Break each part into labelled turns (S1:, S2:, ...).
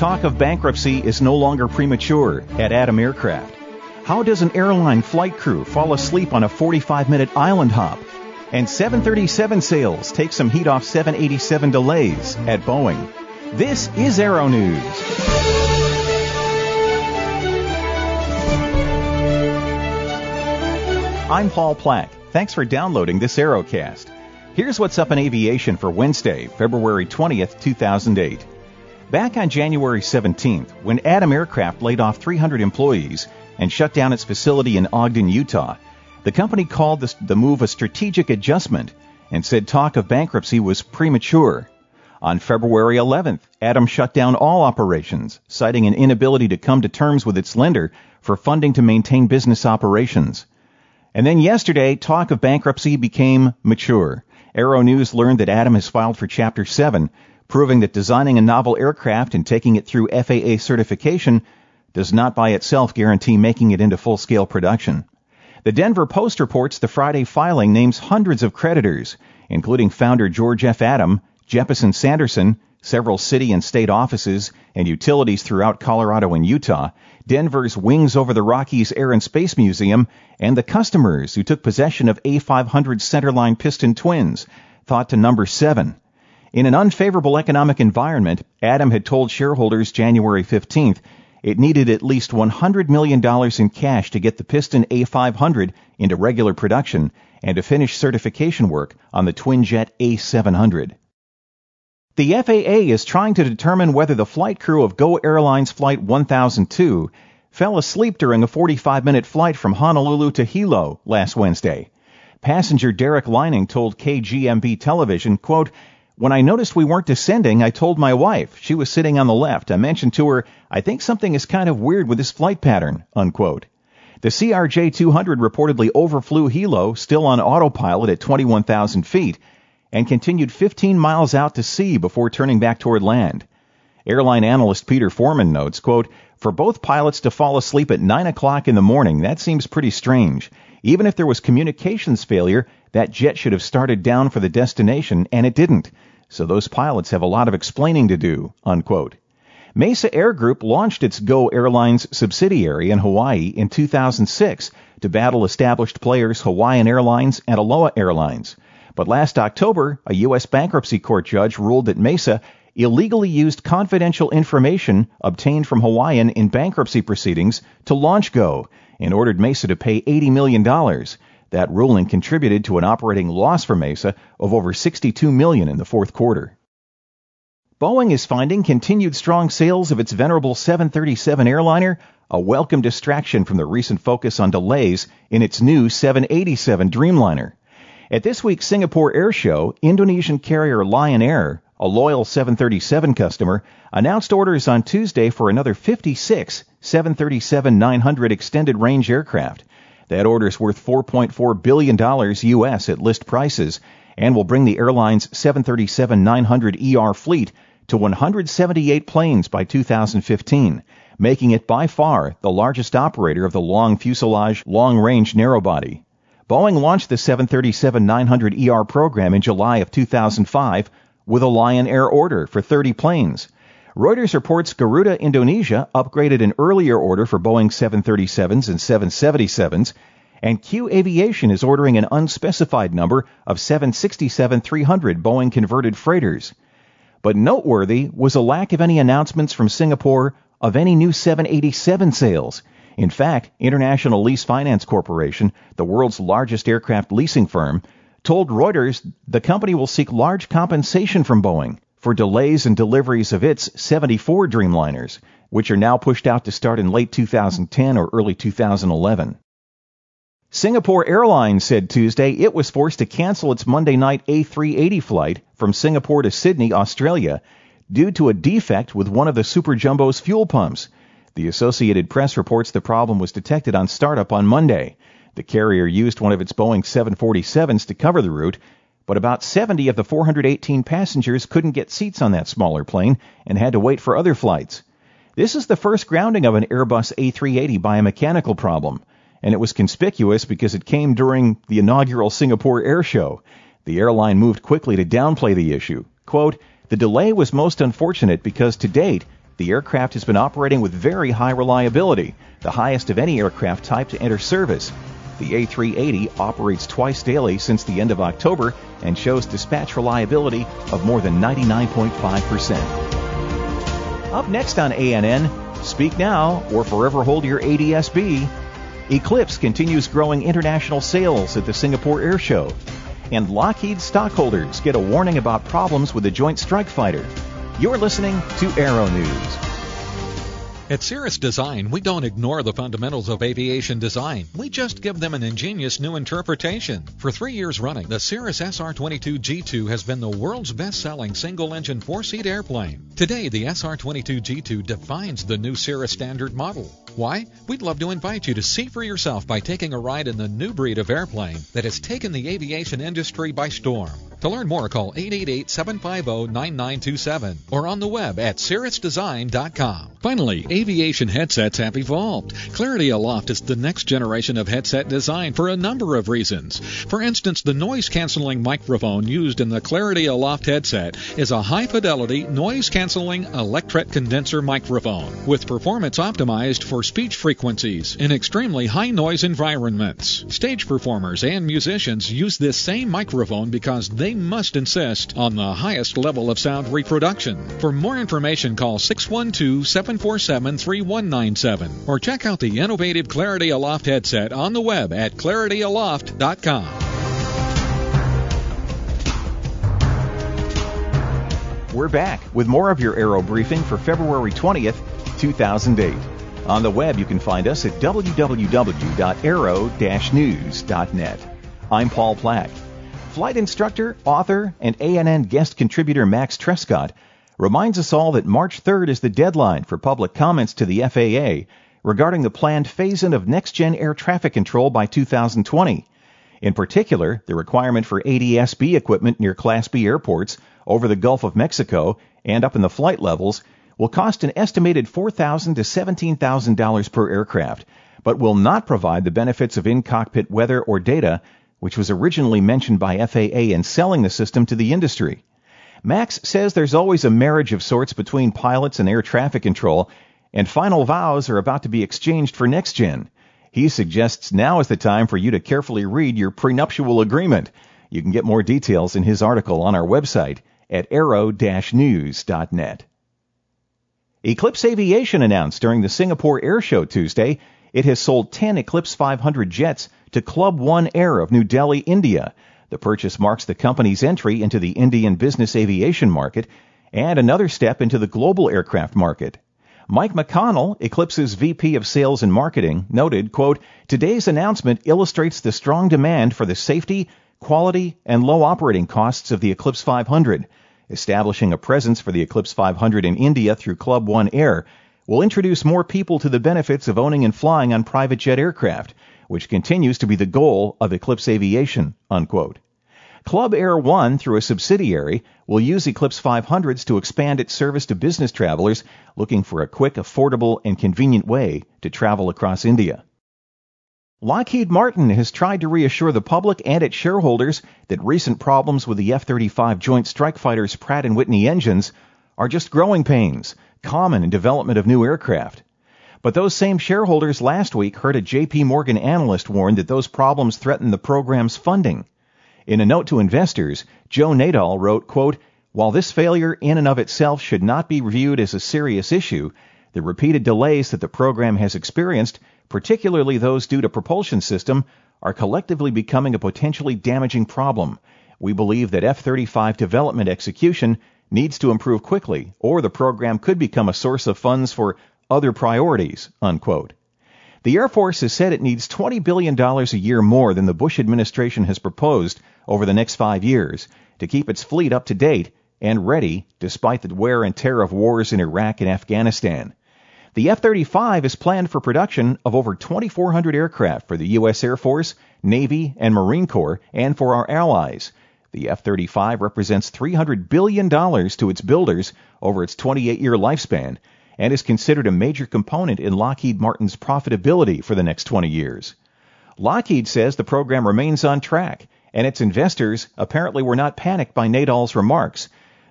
S1: talk of bankruptcy is no longer premature at Adam Aircraft. How does an airline flight crew fall asleep on a 45-minute island hop? And 737 sales take some heat off 787 delays at Boeing. This is Aero News. I'm Paul Plack. Thanks for downloading this Aerocast. Here's what's up in aviation for Wednesday, February 20th, 2008. Back on January 17th, when Adam Aircraft laid off 300 employees and shut down its facility in Ogden, Utah, the company called the move a strategic adjustment and said talk of bankruptcy was premature. On February 11th, Adam shut down all operations, citing an inability to come to terms with its lender for funding to maintain business operations. And then yesterday, talk of bankruptcy became mature. Aero News learned that Adam has filed for Chapter 7, proving that designing a novel aircraft and taking it through FAA certification does not by itself guarantee making it into full-scale production. The Denver Post reports the Friday filing names hundreds of creditors, including founder George F. Adam, Jeppesen Sanderson, several city and state offices, and utilities throughout Colorado and Utah, Denver's Wings Over the Rockies Air and Space Museum, and the customers who took possession of A500 centerline piston twins, thought to number 7. In an unfavorable economic environment, Adam had told shareholders January 15th it needed at least $100 million in cash to get the piston A500 into regular production and to finish certification work on the twin-jet A700. The FAA is trying to determine whether the flight crew of Go Airlines Flight 1002 fell asleep during a 45-minute flight from Honolulu to Hilo last Wednesday. Passenger Derek Lining told KGMB television, quote, "When I noticed we weren't descending, I told my wife. She was sitting on the left. I mentioned to her, I think something is kind of weird with this flight pattern," unquote. The CRJ-200 reportedly overflew Hilo, still on autopilot at 21,000 feet, and continued 15 miles out to sea before turning back toward land. Airline analyst Peter Foreman notes, quote, "For both pilots to fall asleep at 9 o'clock in the morning, that seems pretty strange. Even if there was communications failure, that jet should have started down for the destination, and it didn't. So those pilots have a lot of explaining to do," unquote. Mesa Air Group launched its Go Airlines subsidiary in Hawaii in 2006 to battle established players Hawaiian Airlines and Aloha Airlines. But last October, a U.S. bankruptcy court judge ruled that Mesa illegally used confidential information obtained from Hawaiian in bankruptcy proceedings to launch Go and ordered Mesa to pay $80 million. That ruling contributed to an operating loss for Mesa of over $62 million in the fourth quarter. Boeing is finding continued strong sales of its venerable 737 airliner a welcome distraction from the recent focus on delays in its new 787 Dreamliner. At this week's Singapore Air Show, Indonesian carrier Lion Air, a loyal 737 customer, announced orders on Tuesday for another 56 737-900 extended range aircraft. That order's worth $4.4 billion U.S. at list prices and will bring the airline's 737-900ER fleet to 178 planes by 2015, making it by far the largest operator of the long fuselage, long-range narrowbody. Boeing launched the 737-900ER program in July of 2005 with a Lion Air order for 30 planes. Reuters reports Garuda Indonesia upgraded an earlier order for Boeing 737s and 777s, and Q Aviation is ordering an unspecified number of 767-300 Boeing converted freighters. But noteworthy was a lack of any announcements from Singapore of any new 787 sales. In fact, International Lease Finance Corporation, the world's largest aircraft leasing firm, told Reuters the company will seek large compensation from Boeing for delays in deliveries of its 74 Dreamliners, which are now pushed out to start in late 2010 or early 2011. Singapore Airlines said Tuesday it was forced to cancel its Monday night A380 flight from Singapore to Sydney, Australia, due to a defect with one of the Super Jumbo's fuel pumps. The Associated Press reports the problem was detected on startup on Monday. The carrier used one of its Boeing 747s to cover the route, but about 70 of the 418 passengers couldn't get seats on that smaller plane and had to wait for other flights. This is the first grounding of an Airbus A380 by a mechanical problem, and it was conspicuous because it came during the inaugural Singapore Air Show. The airline moved quickly to downplay the issue. Quote, "The delay was most unfortunate because to date, The aircraft has been operating with very high reliability, the highest of any aircraft type to enter service. The A380 operates twice daily since the end of October and shows dispatch reliability of more than 99.5%. Up next on ANN, Speak Now or Forever Hold Your ADSB. Eclipse continues growing international sales at the Singapore Air Show. And Lockheed stockholders get a warning about problems with the Joint Strike Fighter. You're listening to Aero News.
S2: At Cirrus Design, we don't ignore the fundamentals of aviation design. We just give them an ingenious new interpretation. For 3 years running, the Cirrus SR-22G2 has been the world's best-selling single-engine four-seat airplane. Today, the SR-22G2 defines the new Cirrus standard model. Why? We'd love to invite you to see for yourself by taking a ride in the new breed of airplane that has taken the aviation industry by storm. To learn more, call 888-750-9927 or on the web at cirrusdesign.com. Finally, aviation headsets have evolved. Clarity Aloft is the next generation of headset design for a number of reasons. For instance, the noise-canceling microphone used in the Clarity Aloft headset is a high-fidelity, noise-canceling electret condenser microphone with performance optimized for speech frequencies in extremely high-noise environments. Stage performers and musicians use this same microphone because they must insist on the highest level of sound reproduction. For more information, call 612-747-3197 or check out the innovative Clarity Aloft headset on the web at clarityaloft.com.
S1: We're back with more of your Aero Briefing for February 20th, 2008. On the web, you can find us at www.aero-news.net. I'm Paul Plack. Flight instructor, author, and ANN guest contributor Max Trescott reminds us all that March 3rd is the deadline for public comments to the FAA regarding the planned phase-in of next-gen air traffic control by 2020. In particular, the requirement for ADS-B equipment near Class B airports over the Gulf of Mexico and up in the flight levels will cost an estimated $4,000 to $17,000 per aircraft, but will not provide the benefits of in-cockpit weather or data, which was originally mentioned by FAA in selling the system to the industry. Max says there's always a marriage of sorts between pilots and air traffic control, and final vows are about to be exchanged for next-gen. He suggests now is the time for you to carefully read your prenuptial agreement. You can get more details in his article on our website at aero-news.net. Eclipse Aviation announced during the Singapore Air Show Tuesday it has sold 10 Eclipse 500 jets to Club One Air of New Delhi, India. The purchase marks the company's entry into the Indian business aviation market and another step into the global aircraft market. Mike McConnell, Eclipse's VP of Sales and Marketing, noted, quote, "Today's announcement illustrates the strong demand for the safety, quality, and low operating costs of the Eclipse 500. Establishing a presence for the Eclipse 500 in India through Club One Air will introduce more people to the benefits of owning and flying on private jet aircraft, which continues to be the goal of Eclipse Aviation," unquote. Club Air One, through a subsidiary, will use Eclipse 500s to expand its service to business travelers looking for a quick, affordable, and convenient way to travel across India. Lockheed Martin has tried to reassure the public and its shareholders that recent problems with the F-35 Joint Strike Fighter's Pratt & Whitney engines are just growing pains, common in development of new aircraft. But those same shareholders last week heard a J.P. Morgan analyst warn that those problems threaten the program's funding. In a note to investors, Joe Nadal wrote, quote, "While this failure in and of itself should not be viewed as a serious issue, the repeated delays that the program has experienced, particularly those due to propulsion system, are collectively becoming a potentially damaging problem. We believe that F-35 development execution needs to improve quickly, or the program could become a source of funds for other priorities," unquote. The Air Force has said it needs $20 billion a year more than the Bush administration has proposed over the next 5 years to keep its fleet up to date and ready despite the wear and tear of wars in Iraq and Afghanistan. The F-35 is planned for production of over 2,400 aircraft for the U.S. Air Force, Navy, and Marine Corps, and for our allies. The F-35 represents $300 billion to its builders over its 28-year lifespan and is considered a major component in Lockheed Martin's profitability for the next 20 years. Lockheed says the program remains on track, and its investors apparently were not panicked by Nadal's remarks.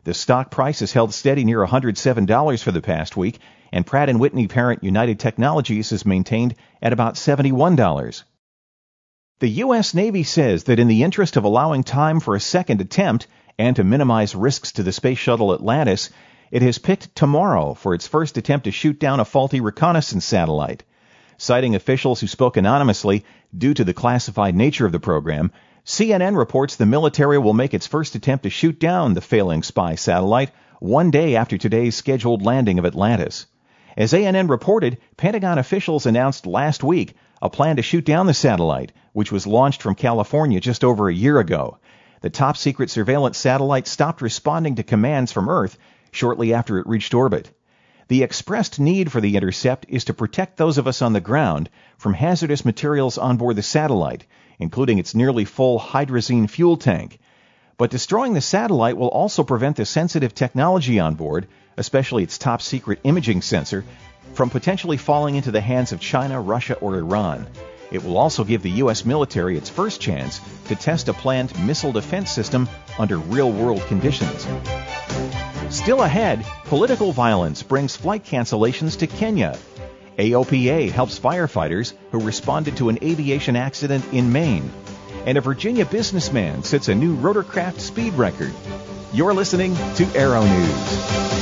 S1: The stock price has held steady near $107 for the past week, and Pratt & Whitney parent United Technologies is maintained at about $71. The U.S. Navy says that in the interest of allowing time for a second attempt and to minimize risks to the Space Shuttle Atlantis, it has picked tomorrow for its first attempt to shoot down a faulty reconnaissance satellite. Citing officials who spoke anonymously due to the classified nature of the program, CNN reports the military will make its first attempt to shoot down the failing spy satellite 1 day after today's scheduled landing of Atlantis. As ANN reported, Pentagon officials announced last week a plan to shoot down the satellite, which was launched from California just over a year ago. The top-secret surveillance satellite stopped responding to commands from Earth shortly after it reached orbit. The expressed need for the intercept is to protect those of us on the ground from hazardous materials on board the satellite, including its nearly full hydrazine fuel tank. But destroying the satellite will also prevent the sensitive technology on board, especially its top-secret imaging sensor, from potentially falling into the hands of China, Russia, or Iran. It will also give the U.S. military its first chance to test a planned missile defense system under real-world conditions. Still ahead, political violence brings flight cancellations to Kenya. AOPA helps firefighters who responded to an aviation accident in Maine. And a Virginia businessman sets a new rotorcraft speed record. You're listening to Aero News.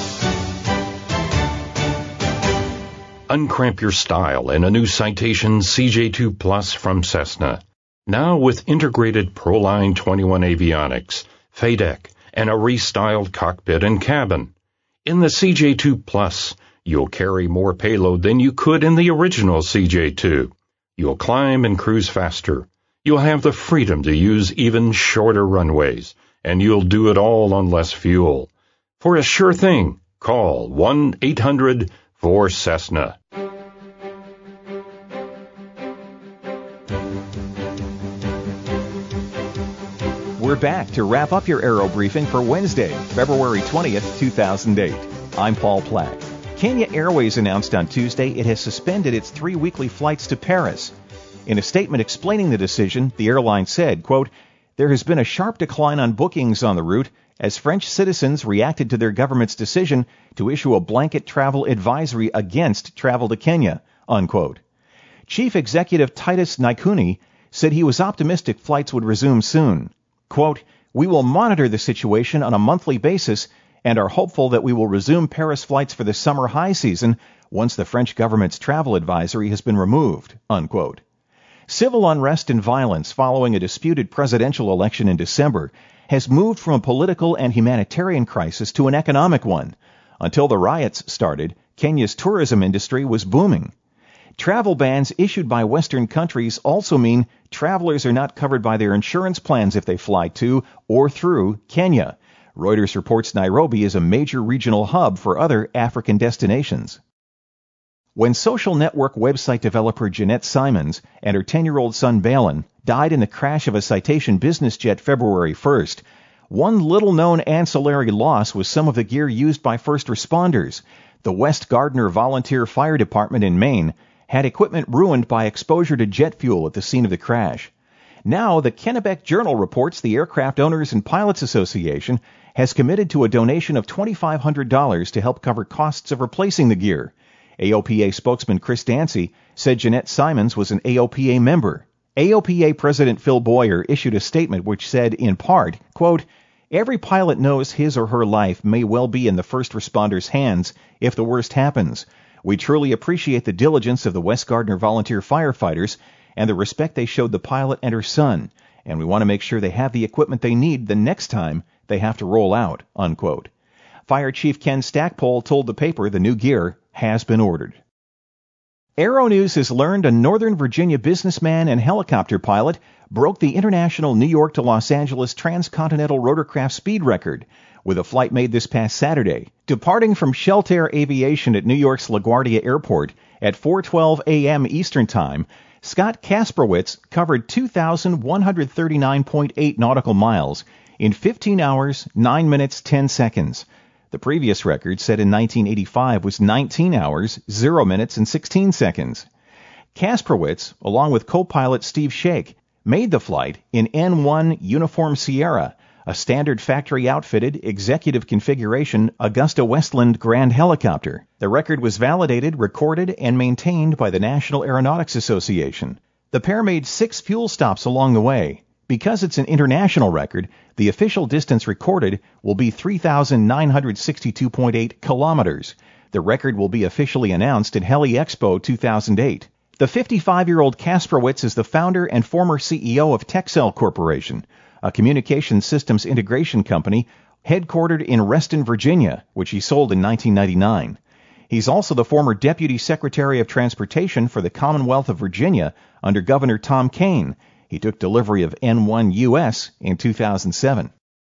S3: Uncramp your style in a new Citation CJ2 Plus from Cessna. Now with integrated Proline 21 avionics, FADEC, and a restyled cockpit and cabin. In the CJ2 Plus, you'll carry more payload than you could in the original CJ2. You'll climb and cruise faster. You'll have the freedom to use even shorter runways, and you'll do it all on less fuel. For a sure thing, call 1-800-4Cessna.
S1: We're back to wrap up your Aero Briefing for Wednesday, February 20th, 2008. I'm Paul Plack. Kenya Airways announced on Tuesday it has suspended its 3 weekly flights to Paris. In a statement explaining the decision, the airline said, quote, "There has been a sharp decline on bookings on the route as French citizens reacted to their government's decision to issue a blanket travel advisory against travel to Kenya," unquote. Chief Executive Titus Naikuni said he was optimistic flights would resume soon. Quote, "We will monitor the situation on a monthly basis and are hopeful that we will resume Paris flights for the summer high season once the French government's travel advisory has been removed," unquote. Civil unrest and violence following a disputed presidential election in December has moved from a political and humanitarian crisis to an economic one. Until the riots started, Kenya's tourism industry was booming. Travel bans issued by Western countries also mean travelers are not covered by their insurance plans if they fly to or through Kenya. Reuters reports Nairobi is a major regional hub for other African destinations. When social network website developer Jeanette Simons and her 10-year-old son Balin died in the crash of a Citation business jet February 1st, one little-known ancillary loss was some of the gear used by first responders. The West Gardner Volunteer Fire Department in Maine had equipment ruined by exposure to jet fuel at the scene of the crash. Now, the Kennebec Journal reports the Aircraft Owners and Pilots Association has committed to a donation of $2,500 to help cover costs of replacing the gear. AOPA spokesman Chris Dancy said Jeanette Simons was an AOPA member. AOPA President Phil Boyer issued a statement which said, in part, quote, "Every pilot knows his or her life may well be in the first responders' hands if the worst happens. We truly appreciate the diligence of the West Gardner volunteer firefighters and the respect they showed the pilot and her son, and we want to make sure they have the equipment they need the next time they have to roll out," unquote. Fire Chief Ken Stackpole told the paper the new gear has been ordered. Aero News has learned a Northern Virginia businessman and helicopter pilot broke the international New York to Los Angeles transcontinental rotorcraft speed record with a flight made this past Saturday. Departing from Sheltair Aviation at New York's LaGuardia Airport at 4:12 a.m. Eastern Time, Scott Kasprowitz covered 2,139.8 nautical miles in 15 hours, 9 minutes, 10 seconds. The previous record, set in 1985, was 19 hours, 0 minutes, and 16 seconds. Kasprowitz, along with co-pilot Steve Shake, made the flight in N1 Uniform Sierra, a standard factory-outfitted, executive configuration Augusta Westland Grand helicopter. The record was validated, recorded, and maintained by the National Aeronautics Association. The pair made 6 fuel stops along the way. Because it's an international record, the official distance recorded will be 3,962.8 kilometers. The record will be officially announced at Heli Expo 2008. The 55-year-old Kasprowitz is the founder and former CEO of Texel Corporation, a communication systems integration company headquartered in Reston, Virginia, which he sold in 1999. He's also the former Deputy Secretary of Transportation for the Commonwealth of Virginia under Governor Tom Kean. He took delivery of N1 US in 2007.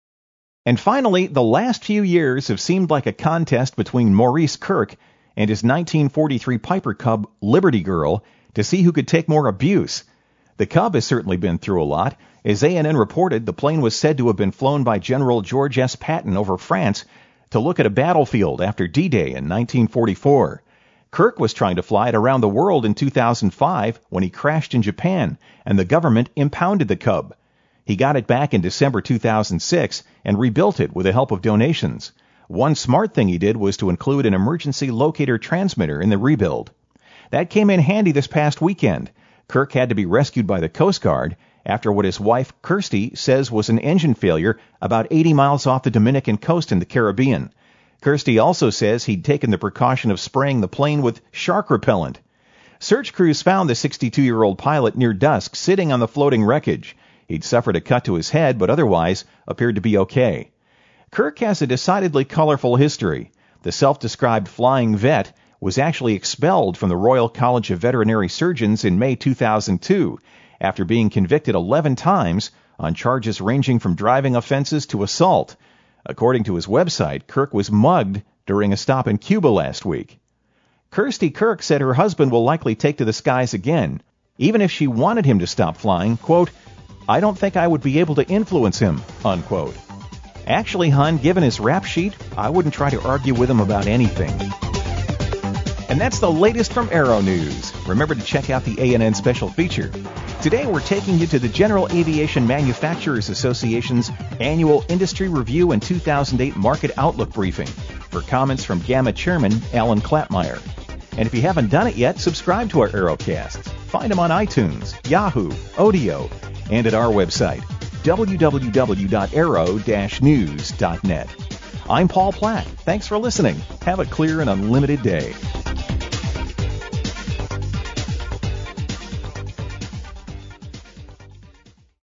S1: And finally, the last few years have seemed like a contest between Maurice Kirk and his 1943 Piper Cub Liberty Girl to see who could take more abuse. The Cub has certainly been through a lot. As ANN reported, the plane was said to have been flown by General George S. Patton over France to look at a battlefield after D-Day in 1944. Kirk was trying to fly it around the world in 2005 when he crashed in Japan, and the government impounded the Cub. He got it back in December 2006 and rebuilt it with the help of donations. One smart thing he did was to include an emergency locator transmitter in the rebuild. That came in handy this past weekend. Kirk had to be rescued by the Coast Guard after what his wife, Kirsty, says was an engine failure about 80 miles off the Dominican coast in the Caribbean. Kirsty also says he'd taken the precaution of spraying the plane with shark repellent. Search crews found the 62-year-old pilot near dusk sitting on the floating wreckage. He'd suffered a cut to his head, but otherwise appeared to be okay. Kirk has a decidedly colorful history. The self-described flying vet was actually expelled from the Royal College of Veterinary Surgeons in May 2002 after being convicted 11 times on charges ranging from driving offenses to assault. According to his website, Kirk was mugged during a stop in Cuba last week. Kirsty Kirk said her husband will likely take to the skies again, even if she wanted him to stop flying. Quote, "I don't think I would be able to influence him," unquote. Actually, hon, given his rap sheet, I wouldn't try to argue with him about anything. And that's the latest from Aero News. Remember to check out the ANN special feature. Today we're taking you to the General Aviation Manufacturers Association's annual Industry Review and 2008 Market Outlook Briefing for comments from GAMA Chairman Alan Klapmeyer. And if you haven't done it yet, subscribe to our Aerocasts. Find them on iTunes, Yahoo, Odeo, and at our website, www.aero-news.net. I'm Paul Platt. Thanks for listening. Have a clear and unlimited day.